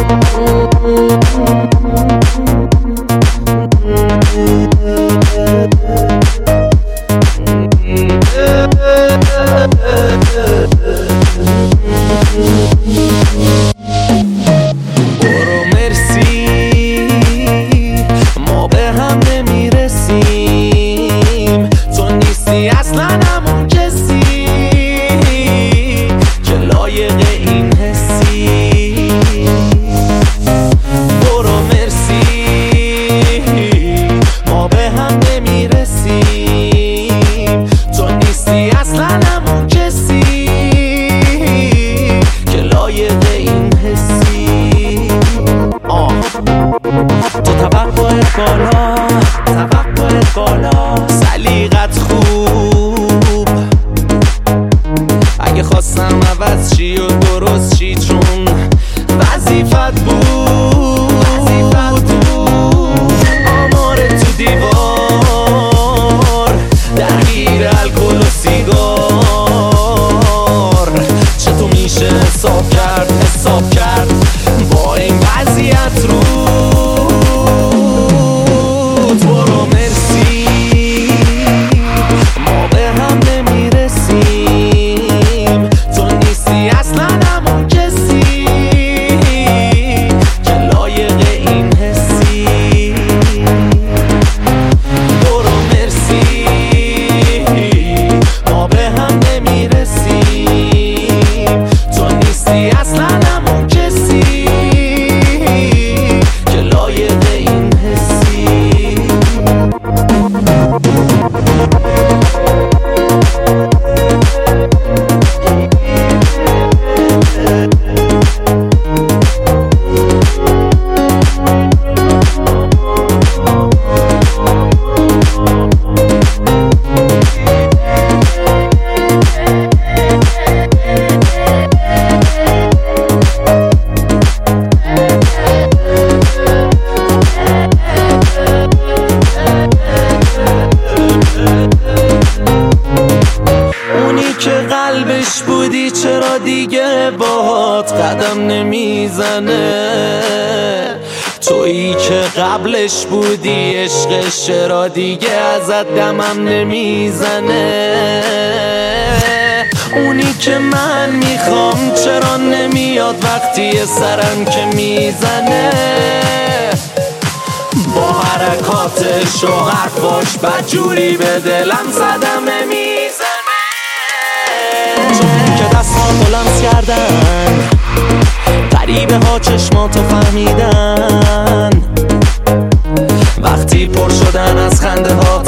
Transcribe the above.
برو مرسی ما به هم نمیرسیم، تو نیستی اصلا همون کسی که لایق این حسی. برو مرسی ما به هم نمیرسیم، تو نیستی اصلا همون کسی که لایق این حسی. تو توقعت بالا، سلیقت خوب، اگه خواستم عوض چی و درست چی چون وظیفت بود. آمار تو دیوار درگیر الکل و سیگار، چطور میشه حساب کرد با این وضعیت رو. برو مرسی ما به هم نمیرسیم، تو نیستی اصلا همون کسی که لایق این حسی. برو مرسی ما به هم نمیرسیم، تو نیستی اصلا همون کسی که لایق این حسی. قلبش بودی چرا دیگه باهات قدم نمیزنه، تویی که قبلش بودی عشقش چرا دیگه ازت دمم نمیزنه. اونی که من میخوام چرا نمیاد وقتی سرم که میزنه، با حرکاتش و حرفاش بدجوری به دلم صدمه میزنه. چون که دستان بلند کردن غریبه ها چشماتو فهمیدن، وقتی پر شدن از خنده ها